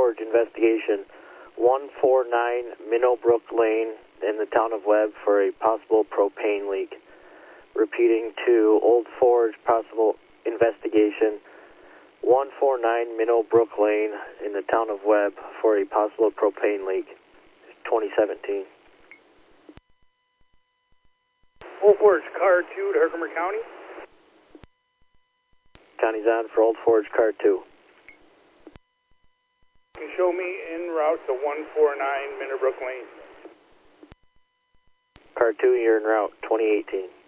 Forge investigation, 149 Minnowbrook Lane in the town of Webb for a possible propane leak. Repeating to Old Forge, possible investigation, 149 Minnowbrook Lane in the town of Webb for a possible propane leak, 2017. Old Forge, car 2 to Herkimer County. County's on for Old Forge, car 2. Can you show me en route to 149 Minnowbrook Lane. Car 2, you're en route, 2018.